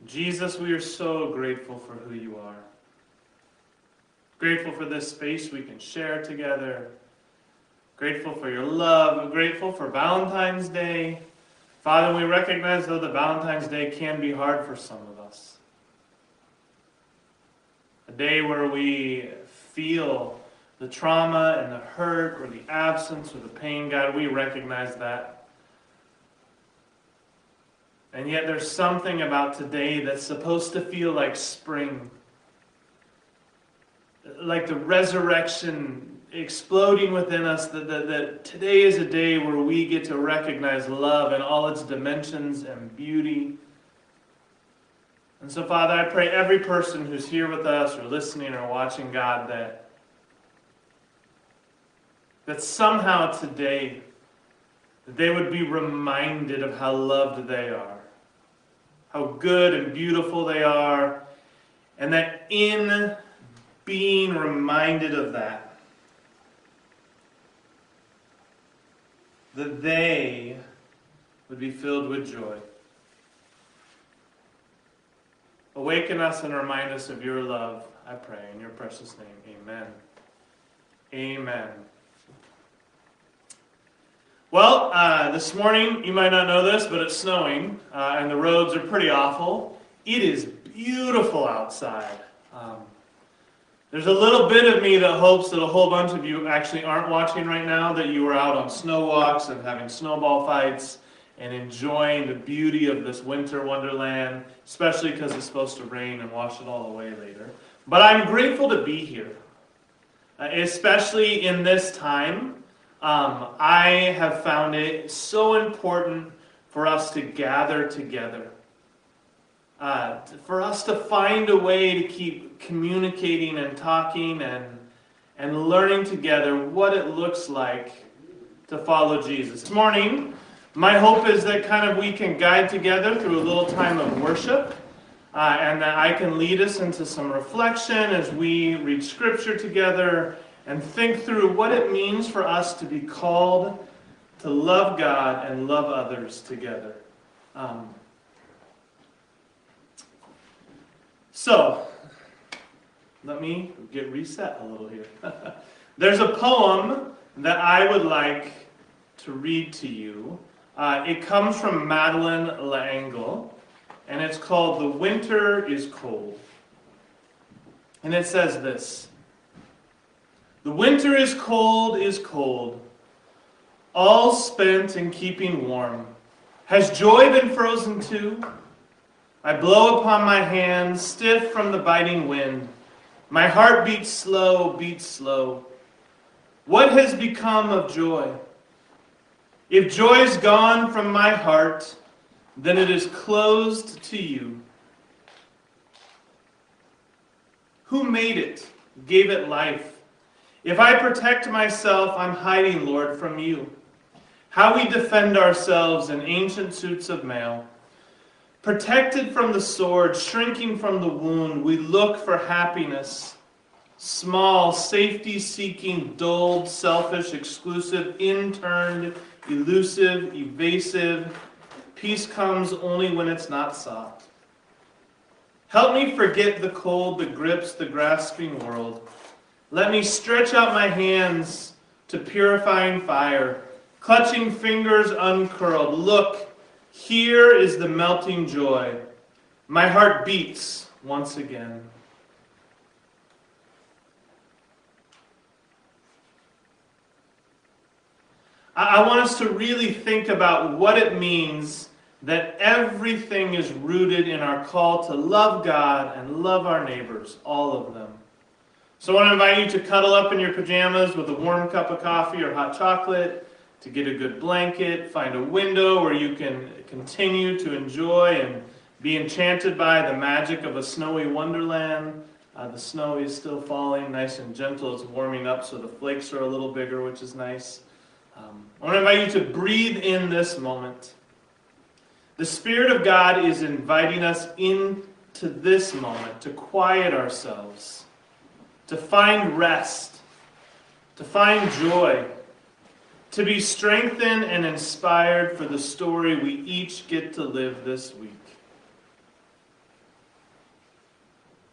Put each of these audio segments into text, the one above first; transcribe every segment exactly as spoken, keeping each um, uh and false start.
Jesus, we are so grateful for who you are. Grateful for this space we can share together. Grateful for your love. Grateful for Valentine's Day. Father, we recognize, though, that Valentine's Day can be hard for some of us. A day where we feel the trauma and the hurt or the absence or the pain. God, we recognize that. And yet there's something about today that's supposed to feel like spring. Like the resurrection exploding within us, that, that, that today is a day where we get to recognize love in all its dimensions and beauty. And so, Father, I pray every person who's here with us or listening or watching, God, that, that somehow today that they would be reminded of how loved they are, how good and beautiful they are, and that in being reminded of that, that they would be filled with joy. Awaken us and remind us of your love, I pray, in your precious name. Amen. Amen. Well, uh, this morning, you might not know this, but it's snowing, uh, and the roads are pretty awful. It is beautiful outside. Um, there's a little bit of me that hopes that a whole bunch of you actually aren't watching right now, that you were out on snow walks and having snowball fights and enjoying the beauty of this winter wonderland, especially because it's supposed to rain and wash it all away later. But I'm grateful to be here, uh, especially in this time. Um, I have found it so important for us to gather together, uh, for us to find a way to keep communicating and talking and and learning together what it looks like to follow Jesus. This morning, my hope is that kind of we can guide together through a little time of worship, uh, and that I can lead us into some reflection as we read Scripture together and think through what it means for us to be called to love God and love others together. Um, so, let me get reset a little here. There's a poem that I would like to read to you. Uh, it comes from Madeleine L'Engle, and it's called "The Winter is Cold." And it says this: "The winter is cold, is cold, all spent in keeping warm. Has joy been frozen too? I blow upon my hands, stiff from the biting wind. My heart beats slow, beats slow. What has become of joy? If joy's gone from my heart, then it is closed to you. Who made it, gave it life? If I protect myself, I'm hiding, Lord, from you. How we defend ourselves in ancient suits of mail. Protected from the sword, shrinking from the wound, we look for happiness. Small, safety-seeking, dulled, selfish, exclusive, interned, elusive, evasive. Peace comes only when it's not sought. Help me forget the cold that grips the grasping world. Let me stretch out my hands to purifying fire, clutching fingers uncurled. Look, here is the melting joy. My heart beats once again." I want us to really think about what it means that everything is rooted in our call to love God and love our neighbors, all of them. So I want to invite you to cuddle up in your pajamas with a warm cup of coffee or hot chocolate, to get a good blanket, find a window where you can continue to enjoy and be enchanted by the magic of a snowy wonderland. Uh, the snow is still falling, nice and gentle. It's warming up, so the flakes are a little bigger, which is nice. Um, I want to invite you to breathe in this moment. The Spirit of God is inviting us into this moment to quiet ourselves, to find rest, to find joy, to be strengthened and inspired for the story we each get to live this week.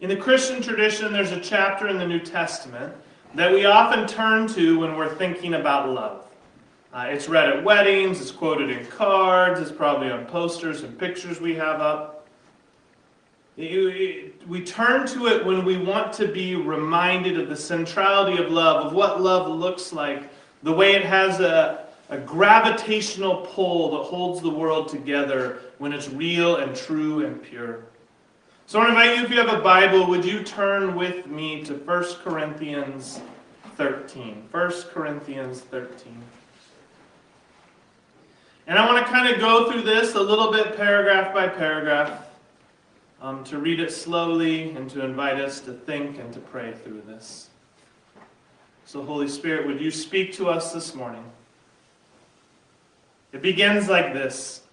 In the Christian tradition, there's a chapter in the New Testament that we often turn to when we're thinking about love. Uh, it's read at weddings, it's quoted in cards, it's probably on posters and pictures we have up. It, it, we turn to it when we want to be reminded of the centrality of love, of what love looks like, the way it has a, a gravitational pull that holds the world together when it's real and true and pure. So I want to invite you, if you have a Bible, would you turn with me to First Corinthians thirteen. First Corinthians thirteen. And I want to kind of go through this a little bit paragraph by paragraph, um, to read it slowly and to invite us to think and to pray through this. So Holy Spirit, would you speak to us this morning? It begins like this.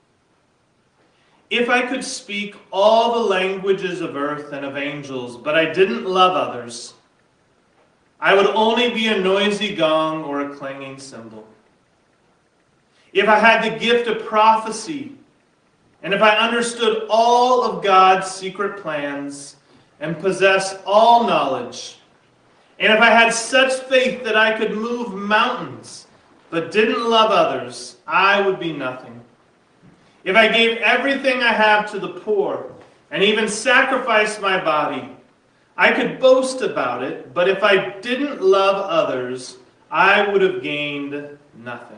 If I could speak all the languages of earth and of angels, but I didn't love others, I would only be a noisy gong or a clanging cymbal. If I had the gift of prophecy, and if I understood all of God's secret plans and possessed all knowledge, and if I had such faith that I could move mountains, but didn't love others, I would be nothing. If I gave everything I have to the poor, and even sacrificed my body, I could boast about it, but if I didn't love others, I would have gained nothing.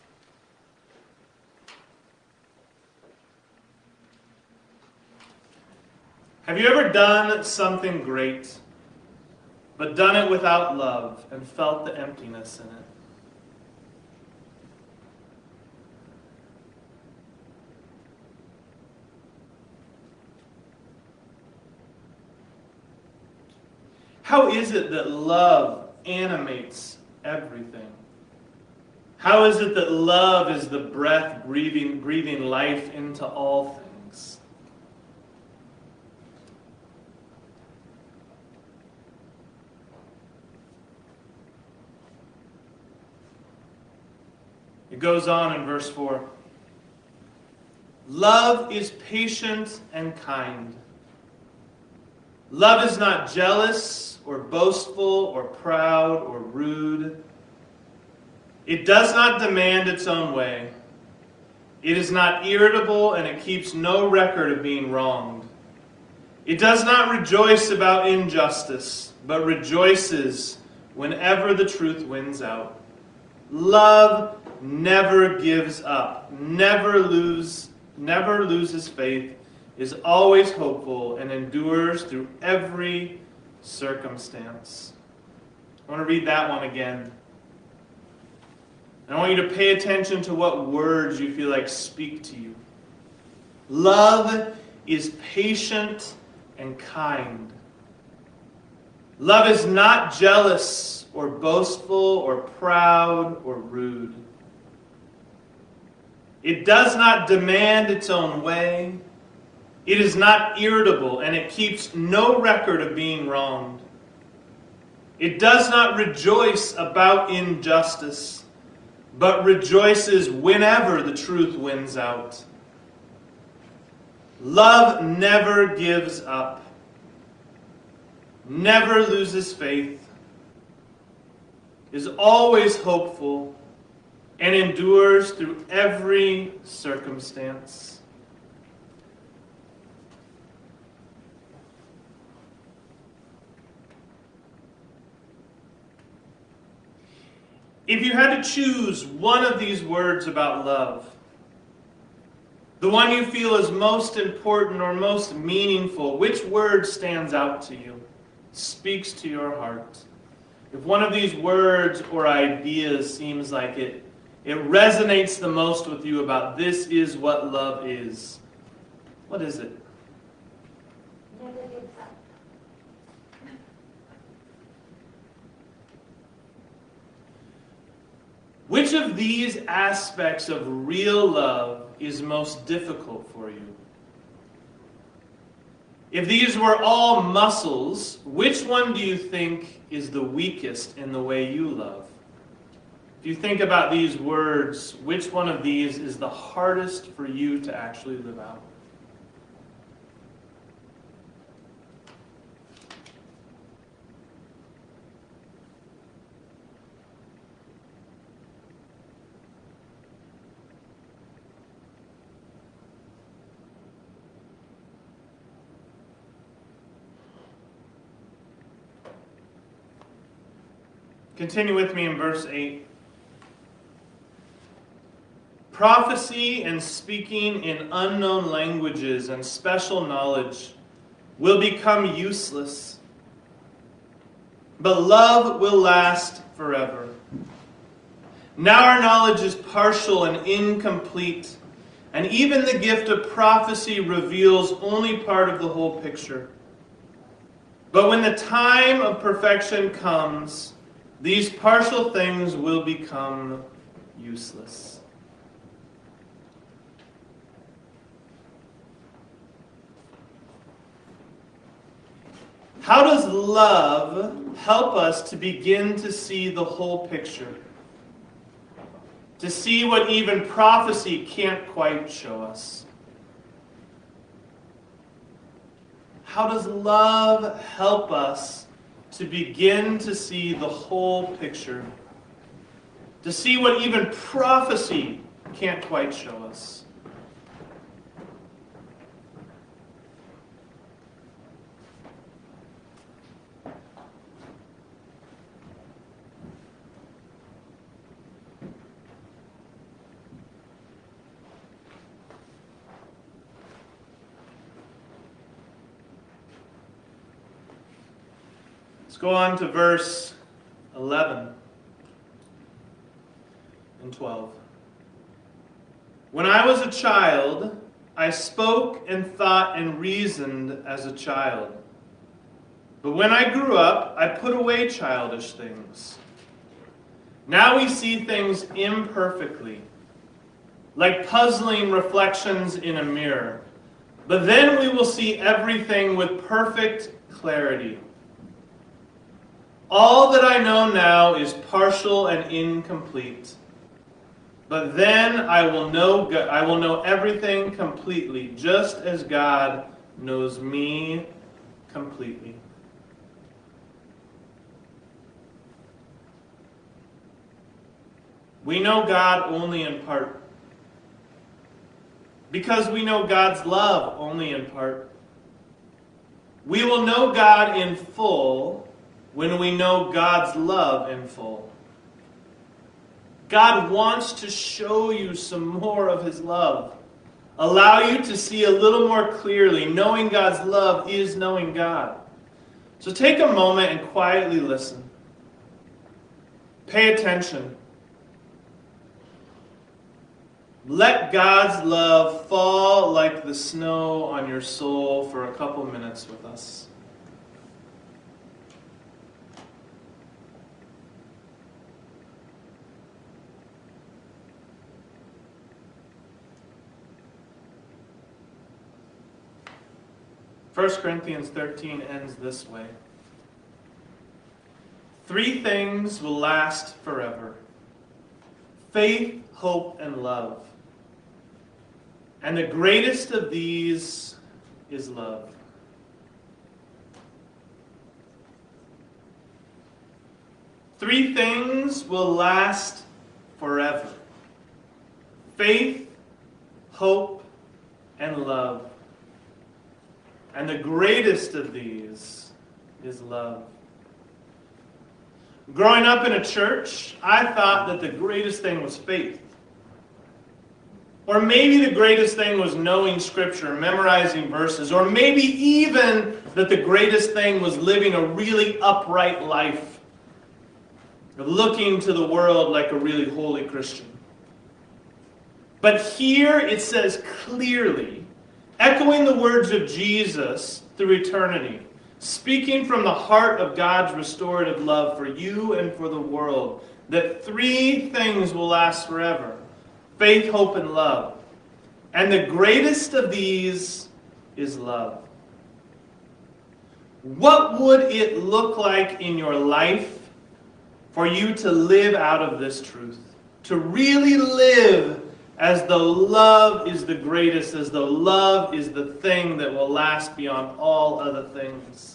Have you ever done something great, but done it without love and felt the emptiness in it? How is it that love animates everything? How is it that love is the breath breathing, breathing life into all things? It goes on in verse four. Love is patient and kind. Love is not jealous or boastful or proud or rude. It does not demand its own way. It is not irritable, and it keeps no record of being wronged. It does not rejoice about injustice, but rejoices whenever the truth wins out. Love never gives up, never lose, never loses faith, is always hopeful, and endures through every circumstance. I want to read that one again. And I want you to pay attention to what words you feel like speak to you. Love is patient and kind. Love is not jealous or boastful or proud or rude. It does not demand its own way. It is not irritable, and it keeps no record of being wronged. It does not rejoice about injustice, but rejoices whenever the truth wins out. Love never gives up, never loses faith, is always hopeful, and endures through every circumstance. If you had to choose one of these words about love, the one you feel is most important or most meaningful, which word stands out to you, speaks to your heart? If one of these words or ideas seems like it, it resonates the most with you about this is what love is, what is it? Never gives up. Which of these aspects of real love is most difficult for you? If these were all muscles, which one do you think is the weakest in the way you love? If you think about these words, which one of these is the hardest for you to actually live out? Continue with me in verse eight. Prophecy and speaking in unknown languages and special knowledge will become useless, but love will last forever. Now our knowledge is partial and incomplete, and even the gift of prophecy reveals only part of the whole picture. But when the time of perfection comes, these partial things will become useless. How does love help us to begin to see the whole picture? To see what even prophecy can't quite show us? How does love help us to begin to see the whole picture? To see what even prophecy can't quite show us? Let's go on to verse eleven and twelve. When I was a child, I spoke and thought and reasoned as a child. But when I grew up, I put away childish things. Now we see things imperfectly, like puzzling reflections in a mirror. But then we will see everything with perfect clarity. All that I know now is partial and incomplete. But then I will know I will know everything completely, just as God knows me completely. We know God only in part, because we know God's love only in part. We will know God in full when we know God's love in full. God wants to show you some more of His love. Allow you to see a little more clearly. Knowing God's love is knowing God. So take a moment and quietly listen. Pay attention. Let God's love fall like the snow on your soul for a couple minutes with us. First Corinthians thirteen ends this way. Three things will last forever: faith, hope, and love. And the greatest of these is love. Three things will last forever: faith, hope, and love. And the greatest of these is love. Growing up in a church, I thought that the greatest thing was faith. Or maybe the greatest thing was knowing Scripture, memorizing verses. Or maybe even that the greatest thing was living a really upright life, looking to the world like a really holy Christian. But here it says clearly, echoing the words of Jesus through eternity, speaking from the heart of God's restorative love for you and for the world, that three things will last forever: faith, hope, and love. And the greatest of these is love. What would it look like in your life for you to live out of this truth? To really live as though love is the greatest, as though love is the thing that will last beyond all other things.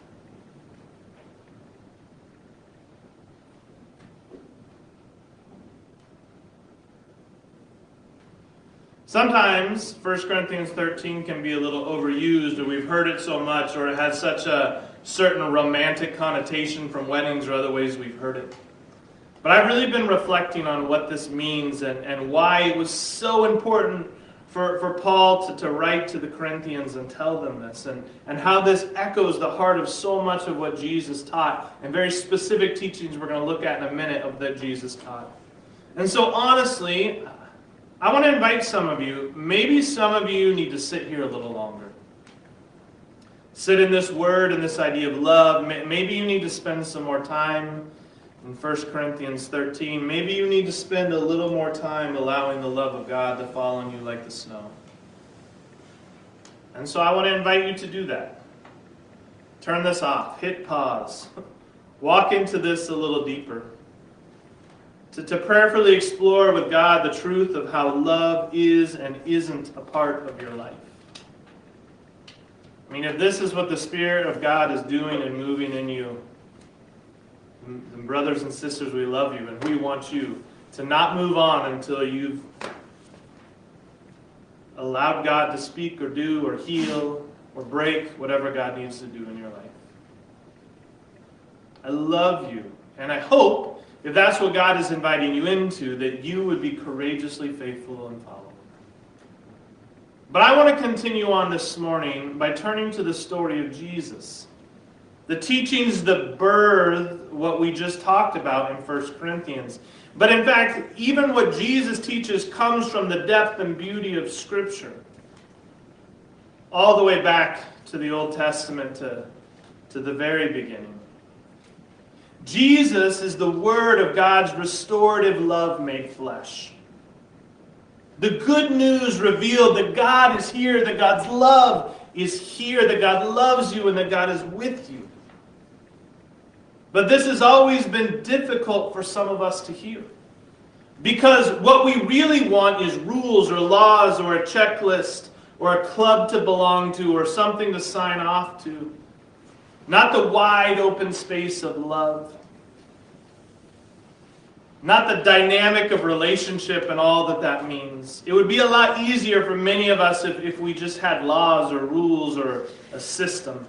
Sometimes First Corinthians thirteen can be a little overused, or we've heard it so much, or it has such a certain romantic connotation from weddings or other ways we've heard it. But I've really been reflecting on what this means and, and why it was so important for, for Paul to, to write to the Corinthians and tell them this, and, and how this echoes the heart of so much of what Jesus taught, and very specific teachings we're going to look at in a minute of that Jesus taught. And so honestly, I want to invite some of you, maybe some of you need to sit here a little longer. Sit in this word and this idea of love. Maybe you need to spend some more time in First Corinthians thirteen. Maybe you need to spend a little more time allowing the love of God to fall on you like the snow. And so I want to invite you to do that. Turn this off. Hit pause. Walk into this a little deeper. To, to prayerfully explore with God the truth of how love is and isn't a part of your life. I mean, if this is what the Spirit of God is doing and moving in you, then brothers and sisters, we love you, and we want you to not move on until you've allowed God to speak or do or heal or break whatever God needs to do in your life. I love you, and I hope, if that's what God is inviting you into, that you would be courageously faithful and follow. But I want to continue on this morning by turning to the story of Jesus. The teachings that birth what we just talked about in First Corinthians. But in fact, even what Jesus teaches comes from the depth and beauty of Scripture. All the way back to the Old Testament, to, to the very beginning. Jesus is the Word of God's restorative love made flesh. The good news revealed that God is here, that God's love is here, that God loves you, and that God is with you. But this has always been difficult for some of us to hear. Because what we really want is rules or laws or a checklist or a club to belong to or something to sign off to. Not the wide open space of love. Not the dynamic of relationship and all that that means. It would be a lot easier for many of us if, if we just had laws or rules or a system.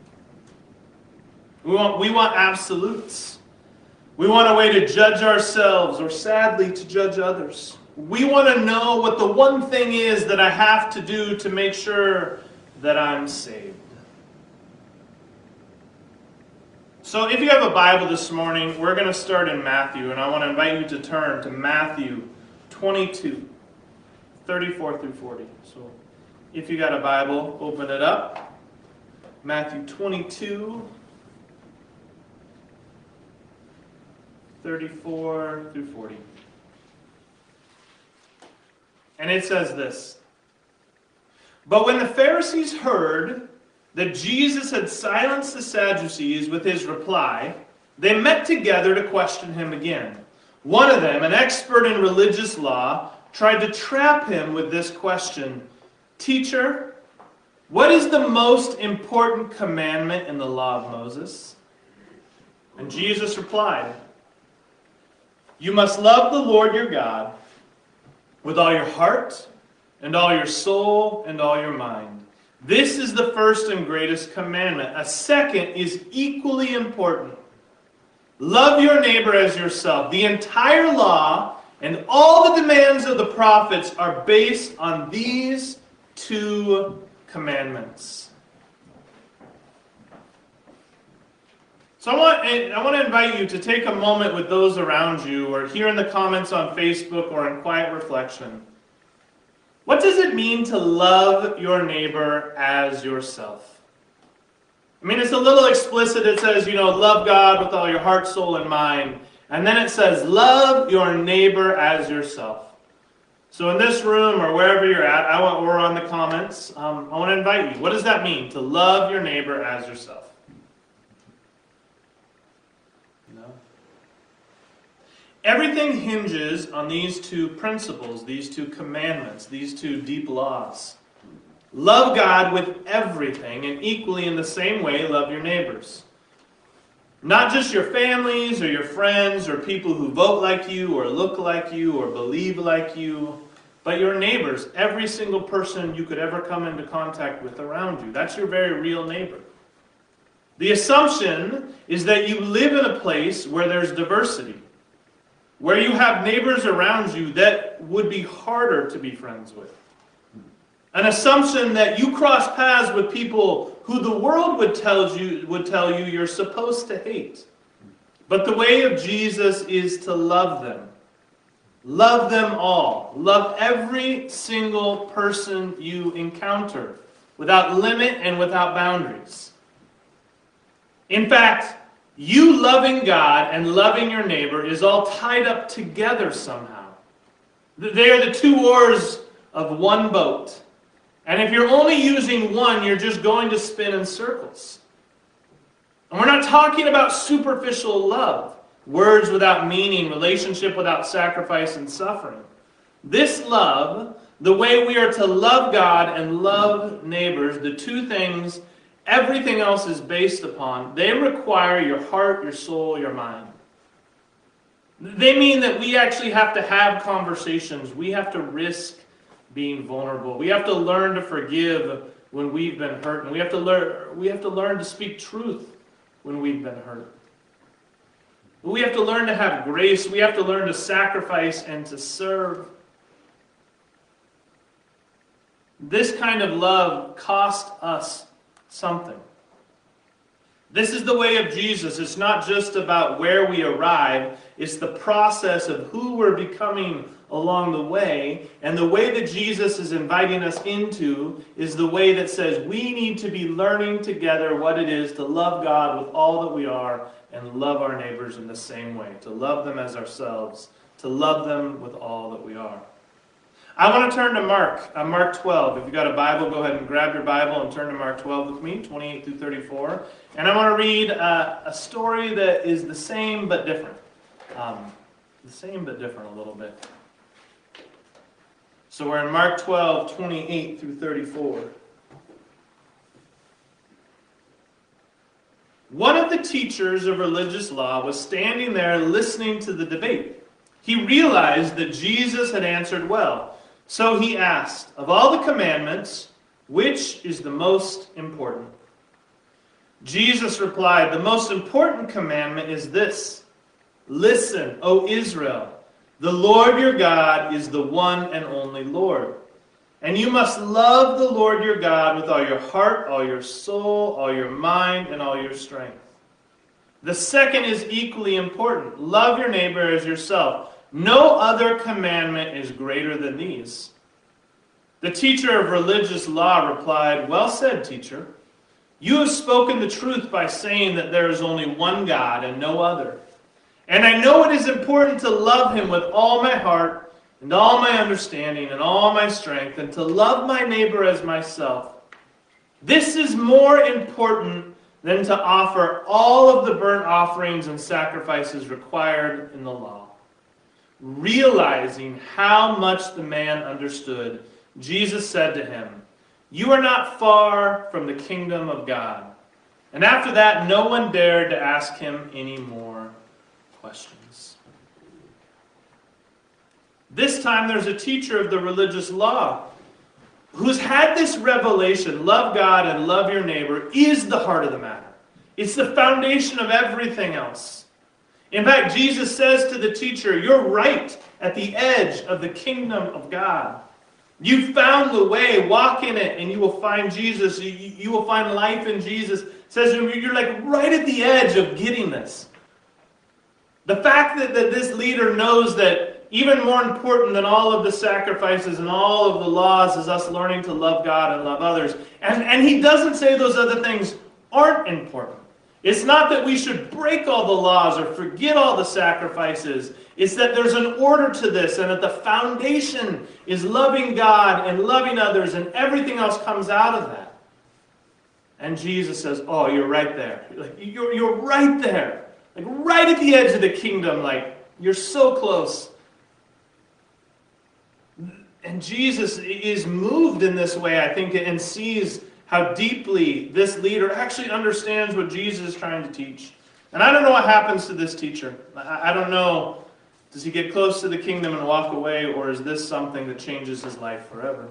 We want, we want absolutes. We want a way to judge ourselves or, sadly, to judge others. We want to know what the one thing is that I have to do to make sure that I'm saved. So if you have a Bible this morning, we're going to start in Matthew, and I want to invite you to turn to Matthew twenty-two, thirty-four through forty. So if you got a Bible, open it up. Matthew twenty-two, thirty-four through forty. And it says this: But when the Pharisees heard that Jesus had silenced the Sadducees with his reply, they met together to question him again. One of them, an expert in religious law, tried to trap him with this question: Teacher, what is the most important commandment in the law of Moses? And Jesus replied, You must love the Lord your God with all your heart and all your soul and all your mind. This is the first and greatest commandment. A second is equally important. Love your neighbor as yourself. The entire law and all the demands of the prophets are based on these two commandments. So I want, I want to invite you to take a moment with those around you, or here in the comments on Facebook, or in quiet reflection. What does it mean to love your neighbor as yourself? I mean, it's a little explicit. It says, you know, love God with all your heart, soul, and mind. And then it says, love your neighbor as yourself. So in this room or wherever you're at, I want, or on the comments, um, I want to invite you. What does that mean, to love your neighbor as yourself? Everything hinges on these two principles, these two commandments, these two deep laws. Love God with everything, and equally in the same way, love your neighbors. Not just your families or your friends or people who vote like you or look like you or believe like you, but your neighbors, every single person you could ever come into contact with around you. That's your very real neighbor. The assumption is that you live in a place where there's diversity. where you have neighbors around you that would be harder to be friends with. An assumption that you cross paths with people who the world would tell you, would tell you you're supposed to hate. But the way of Jesus is to love them. Love them all. Love every single person you encounter, without limit and without boundaries. In fact, you loving God and loving your neighbor is all tied up together somehow. They are the two oars of one boat. And if you're only using one, you're just going to spin in circles. And we're not talking about superficial love, words without meaning, relationship without sacrifice and suffering. This love, the way we are to love God and love neighbors, the two things everything else is based upon, they require your heart, your soul, your mind. They mean that we actually have to have conversations. We have to risk being vulnerable. We have to learn to forgive when we've been hurt. And we have to learn, we have to learn to speak truth when we've been hurt. We have to learn to have grace. We have to learn to sacrifice and to serve. This kind of love cost us something. This is the way of Jesus. It's not just about where we arrive. It's the process of who we're becoming along the way. And the way that Jesus is inviting us into is the way that says we need to be learning together what it is to love God with all that we are and love our neighbors in the same way. To love them as ourselves. To love them with all that we are. I want to turn to Mark, uh, Mark twelve. If you've got a Bible, go ahead and grab your Bible and turn to Mark twelve with me, twenty-eight through thirty-four. And I want to read uh, a story that is the same but different. Um, the same but different a little bit. So we're in Mark twelve, twenty-eight through thirty-four. One of the teachers of religious law was standing there listening to the debate. He realized that Jesus had answered well. So he asked, of all the commandments, which is the most important? Jesus replied, the most important commandment is this. Listen, O Israel, the Lord your God is the one and only Lord. And you must love the Lord your God with all your heart, all your soul, all your mind, and all your strength. The second is equally important. Love your neighbor as yourself. No other commandment is greater than these. The teacher of religious law replied, well said, teacher. You have spoken the truth by saying that there is only one God and no other. And I know it is important to love him with all my heart and all my understanding and all my strength, and to love my neighbor as myself. This is more important than to offer all of the burnt offerings and sacrifices required in the law. Realizing how much the man understood, Jesus said to him, you are not far from the kingdom of God. And after that, no one dared to ask him any more questions. This time there's a teacher of the religious law who's had this revelation, love God and love your neighbor, is the heart of the matter. It's the foundation of everything else. In fact, Jesus says to the teacher, you're right at the edge of the kingdom of God. You've found the way, walk in it, and you will find Jesus. You, you will find life in Jesus. It says you're like right at the edge of getting this. The fact that, that this leader knows that even more important than all of the sacrifices and all of the laws is us learning to love God and love others. And, and he doesn't say those other things aren't important. It's not that we should break all the laws or forget all the sacrifices. It's that there's an order to this, and that the foundation is loving God and loving others, and everything else comes out of that. And Jesus says, oh, you're right there. Like, you're, you're right there. Like right at the edge of the kingdom. Like, you're so close. And Jesus is moved in this way, I think, and sees how deeply this leader actually understands what Jesus is trying to teach. And I don't know what happens to this teacher. I don't know, does he get close to the kingdom and walk away, or is this something that changes his life forever?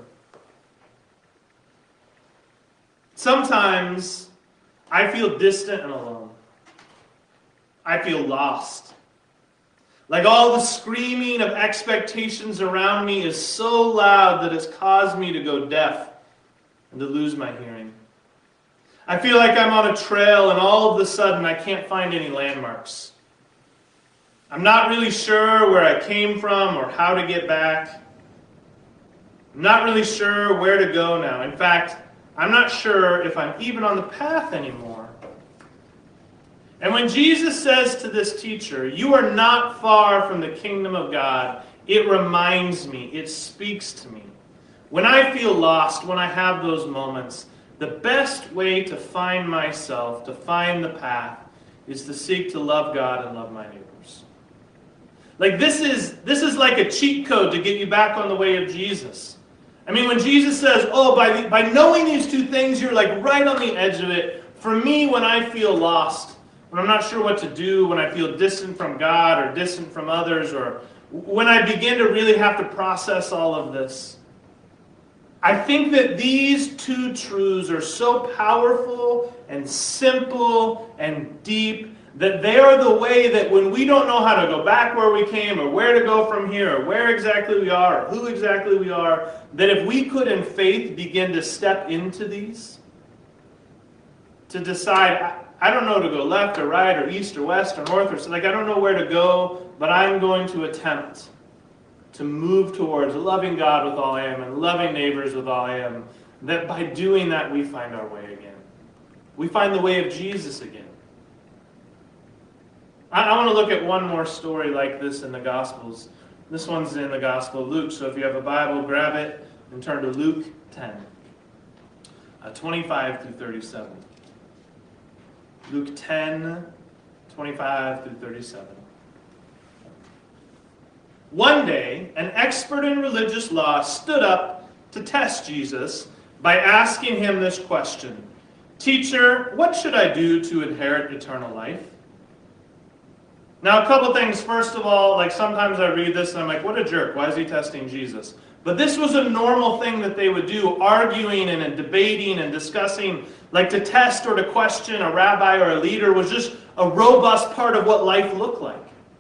Sometimes I feel distant and alone. I feel lost. Like all the screaming of expectations around me is so loud that it's caused me to go deaf and to lose my hearing. I feel like I'm on a trail and all of a sudden I can't find any landmarks. I'm not really sure where I came from or how to get back. I'm not really sure where to go now. In fact, I'm not sure if I'm even on the path anymore. And when Jesus says to this teacher, "You are not far from the kingdom of God," it reminds me, it speaks to me. When I feel lost, when I have those moments, the best way to find myself, to find the path, is to seek to love God and love my neighbors. Like this is this is like a cheat code to get you back on the way of Jesus. I mean, when Jesus says, "Oh, by the, by knowing these two things, you're like right on the edge of it." For me, when I feel lost, when I'm not sure what to do, when I feel distant from God or distant from others, or when I begin to really have to process all of this, I think that these two truths are so powerful and simple and deep that they are the way that when we don't know how to go back where we came or where to go from here or where exactly we are or who exactly we are, that if we could in faith begin to step into these, to decide, I, I don't know to go left or right or east or west or north or so, like I don't know where to go, but I'm going to attempt to move towards loving God with all I am and loving neighbors with all I am, that by doing that we find our way again. We find the way of Jesus again. I, I want to look at one more story like this in the Gospels. This one's in the Gospel of Luke, so if you have a Bible, grab it and turn to Luke ten, uh, twenty-five through thirty-seven. Luke ten, twenty-five through thirty-seven. One day, an expert in religious law stood up to test Jesus by asking him this question: "Teacher, what should I do to inherit eternal life?" Now, a couple things. First of all, like sometimes I read this and I'm like, what a jerk. Why is he testing Jesus? But this was a normal thing that they would do, arguing and, and debating and discussing. Like to test or to question a rabbi or a leader was just a robust part of what life looked like.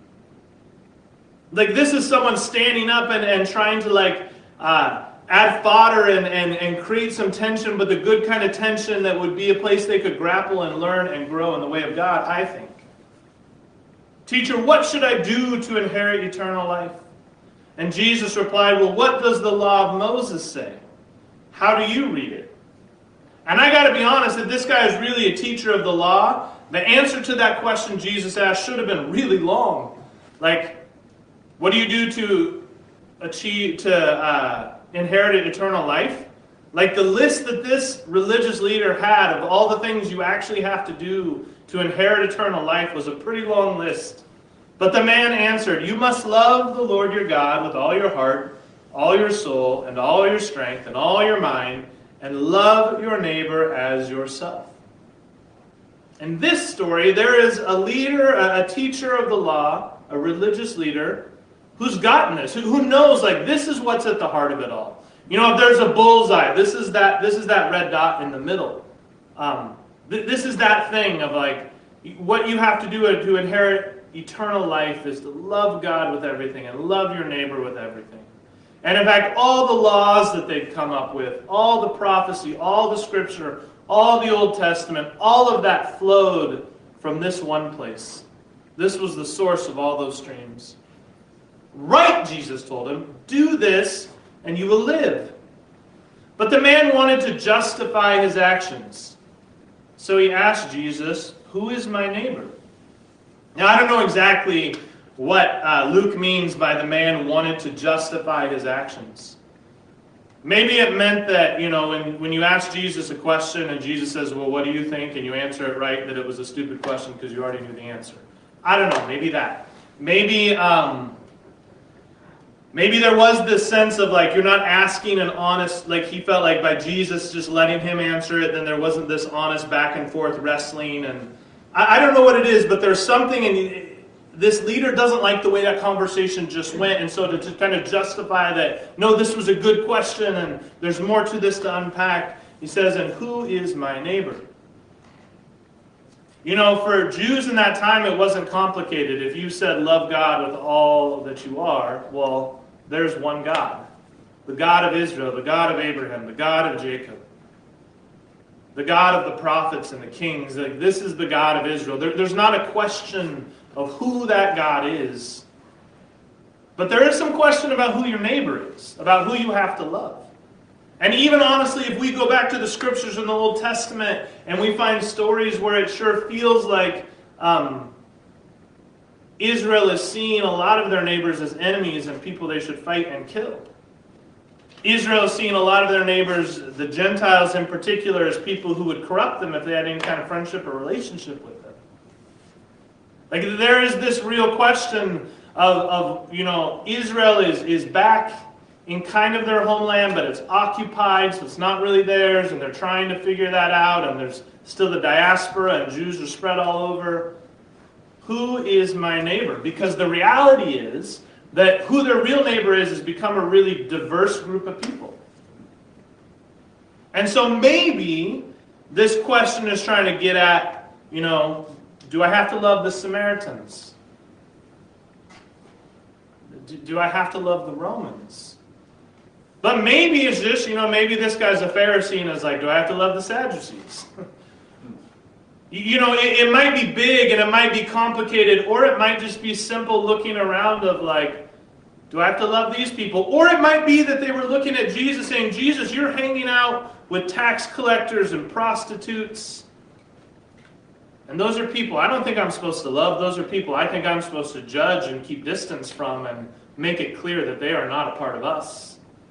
Like this is someone standing up and, and trying to like uh, add fodder and, and, and create some tension, but the good kind of tension that would be a place they could grapple and learn and grow in the way of God, I think. "Teacher, what should I do to inherit eternal life?" And Jesus replied, "Well, what does the law of Moses say? How do you read it?" And I got to be honest, if this guy is really a teacher of the law, the answer to that question Jesus asked should have been really long. Like, what do you do to achieve, to uh, inherit eternal life? Like the list that this religious leader had of all the things you actually have to do to inherit eternal life was a pretty long list. But the man answered, "You must love the Lord your God with all your heart, all your soul, and all your strength, and all your mind, and love your neighbor as yourself." In this story, there is a leader, a teacher of the law, a religious leader, who's gotten this, who knows, like, this is what's at the heart of it all. You know, if there's a bullseye, this is that, this is that red dot in the middle. Um, th- this is that thing of, like, what you have to do to inherit eternal life is to love God with everything and love your neighbor with everything. And in fact, all the laws that they've come up with, all the prophecy, all the scripture, all the Old Testament, all of that flowed from this one place. This was the source of all those streams. "Right," Jesus told him, "do this and you will live." But the man wanted to justify his actions. So he asked Jesus, "Who is my neighbor?" Now, I don't know exactly what uh, Luke means by the man wanted to justify his actions. Maybe it meant that, you know, when, when you ask Jesus a question and Jesus says, "Well, what do you think?" and you answer it right, that it was a stupid question because you already knew the answer. I don't know, maybe that. Maybe... Um, Maybe there was this sense of like, you're not asking an honest, like he felt like by Jesus just letting him answer it, then there wasn't this honest back and forth wrestling. And I, I don't know what it is, but there's something, and this leader doesn't like the way that conversation just went. And so to, to kind of justify that, no, this was a good question and there's more to this to unpack, he says, "And who is my neighbor?" You know, for Jews in that time, it wasn't complicated. If you said, love God with all that you are, well, there's one God. The God of Israel, the God of Abraham, the God of Jacob, the God of the prophets and the kings. Like, this is the God of Israel. There, there's not a question of who that God is. But there is some question about who your neighbor is, about who you have to love. And even honestly, if we go back to the scriptures in the Old Testament and we find stories where it sure feels like um, Israel is seeing a lot of their neighbors as enemies and people they should fight and kill. Israel is seeing a lot of their neighbors, the Gentiles in particular, as people who would corrupt them if they had any kind of friendship or relationship with them. Like, there is this real question of, of you know, Israel is, is back in kind of their homeland, but it's occupied, so it's not really theirs, and they're trying to figure that out, and there's still the diaspora, and Jews are spread all over. Who is my neighbor? Because the reality is that who their real neighbor is has become a really diverse group of people. And so maybe this question is trying to get at, you know, do I have to love the Samaritans? Do, do I have to love the Romans? But maybe it's just, you know, maybe this guy's a Pharisee and is like, do I have to love the Sadducees? You know, it, it might be big and it might be complicated, or it might just be simple looking around of like, do I have to love these people? Or it might be that they were looking at Jesus saying, Jesus, you're hanging out with tax collectors and prostitutes. And those are people I don't think I'm supposed to love. Those are people I think I'm supposed to judge and keep distance from and make it clear that they are not a part of us.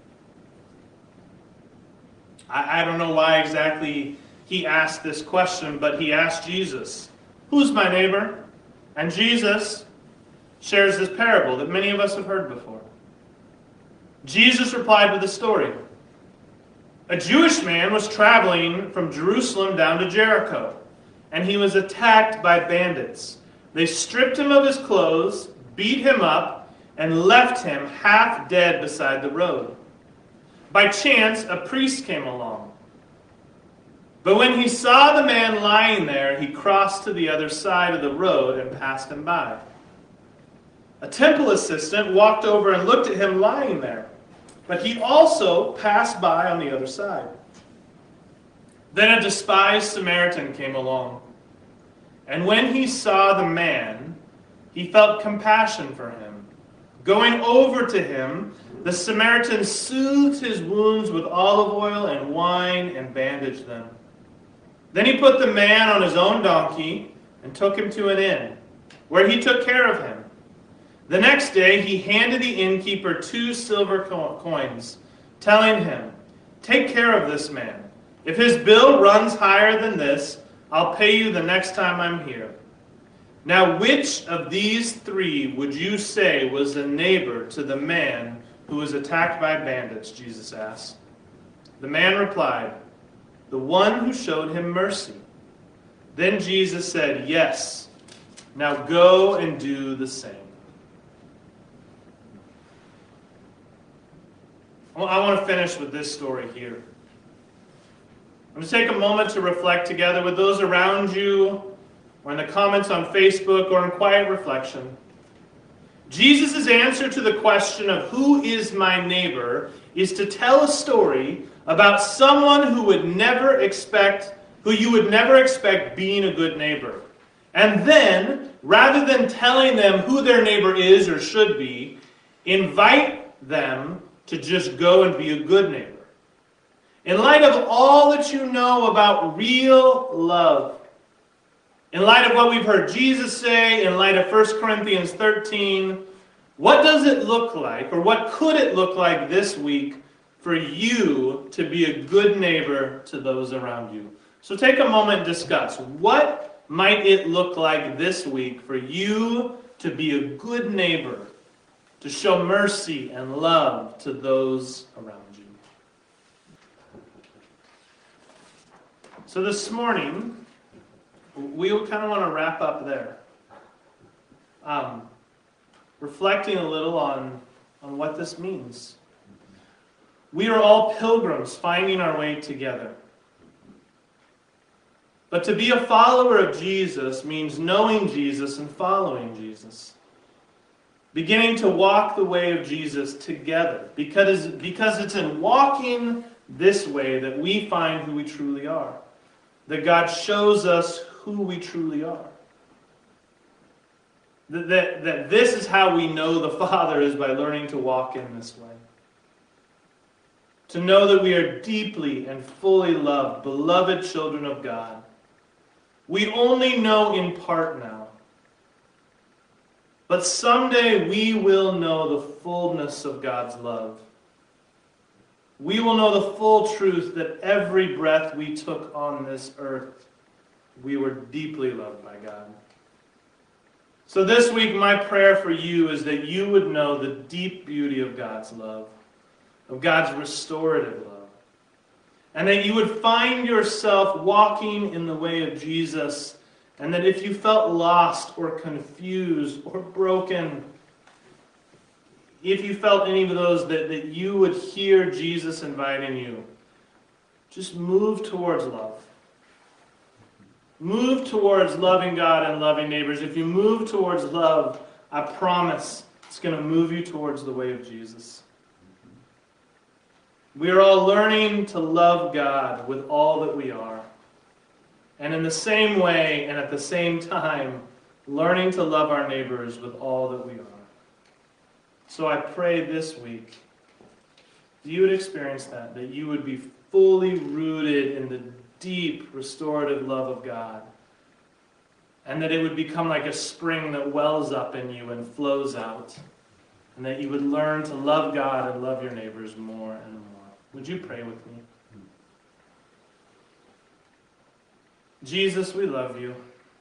I, I don't know why exactly he asked this question, but he asked Jesus, who's my neighbor? And Jesus shares this parable that many of us have heard before. Jesus replied with a story. A Jewish man was traveling from Jerusalem down to Jericho, and he was attacked by bandits. They stripped him of his clothes, beat him up, and left him half dead beside the road. By chance, a priest came along. But when he saw the man lying there, he crossed to the other side of the road and passed him by. A temple assistant walked over and looked at him lying there, but he also passed by on the other side. Then a despised Samaritan came along, and when he saw the man, he felt compassion for him. Going over to him, the Samaritan soothed his wounds with olive oil and wine and bandaged them. Then he put the man on his own donkey and took him to an inn, where he took care of him. The next day he handed the innkeeper two silver co- coins, telling him, take care of this man. If his bill runs higher than this, I'll pay you the next time I'm here. Now which of these three would you say was the neighbor to the man who was attacked by bandits? Jesus asked. The man replied, the one who showed him mercy. Then Jesus said, yes, now go and do the same. Well, I want to finish with this story here. I'm going to take a moment to reflect together with those around you, or in the comments on Facebook, or in quiet reflection. Jesus' answer to the question of who is my neighbor is to tell a story about someone who would never expect, who you would never expect being a good neighbor. And then, rather than telling them who their neighbor is or should be, invite them to just go and be a good neighbor. In light of all that you know about real love, in light of what we've heard Jesus say, in light of First Corinthians thirteen, what does it look like, or what could it look like this week for you to be a good neighbor to those around you? So take a moment and discuss. What might it look like this week for you to be a good neighbor, to show mercy and love to those around you? So this morning, we kind of want to wrap up there. Um, reflecting a little on, on what this means. We are all pilgrims finding our way together. But to be a follower of Jesus means knowing Jesus and following Jesus. Beginning to walk the way of Jesus together. Because, because it's in walking this way that we find who we truly are. That God shows us who we truly are. That, that, that this is how we know the Father, is by learning to walk in this way. To know that we are deeply and fully loved, beloved children of God. We only know in part now. But someday we will know the fullness of God's love. We will know the full truth that every breath we took on this earth, we were deeply loved by God. So this week, my prayer for you is that you would know the deep beauty of God's love, of God's restorative love. And that you would find yourself walking in the way of Jesus. And that if you felt lost or confused or broken, if you felt any of those, that, that you would hear Jesus inviting you. Just move towards love. Move towards loving God and loving neighbors. If you move towards love, I promise it's going to move you towards the way of Jesus. We are all learning to love God with all that we are. And in the same way and at the same time, learning to love our neighbors with all that we are. So I pray this week that you would experience that, that you would be fully rooted in the deep restorative love of God. And that it would become like a spring that wells up in you and flows out. And that you would learn to love God and love your neighbors more and more. Would you pray with me? Jesus, we love you.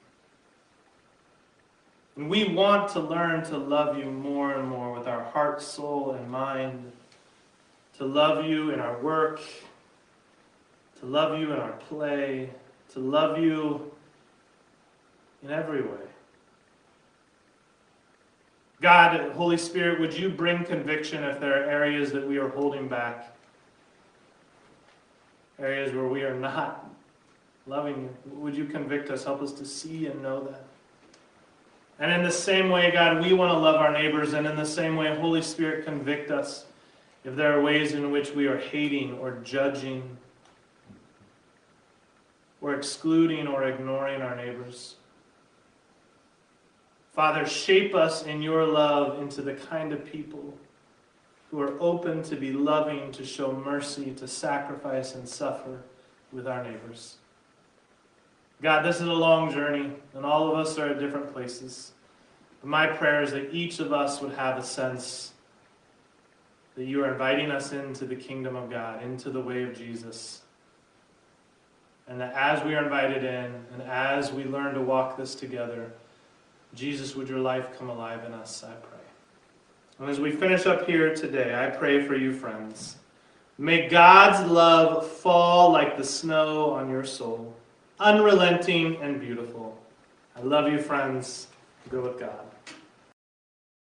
And we want to learn to love you more and more with our heart, soul, and mind. To love you in our work. To love you in our play. To love you in every way. God, Holy Spirit, would you bring conviction if there are areas that we are holding back? Areas where we are not loving you. Would you convict us? Help us to see and know that. And in the same way, God, we want to love our neighbors. And in the same way, Holy Spirit, convict us if there are ways in which we are hating or judging or excluding or ignoring our neighbors. Father, shape us in your love into the kind of people who are open to be loving, to show mercy, to sacrifice and suffer with our neighbors. God, this is a long journey, and all of us are at different places. But my prayer is that each of us would have a sense that you are inviting us into the kingdom of God, into the way of Jesus. And that as we are invited in, and as we learn to walk this together, Jesus, would your life come alive in us, I pray. And as we finish up here today, I pray for you, friends. May God's love fall like the snow on your soul, unrelenting and beautiful. I love you, friends. Go with God.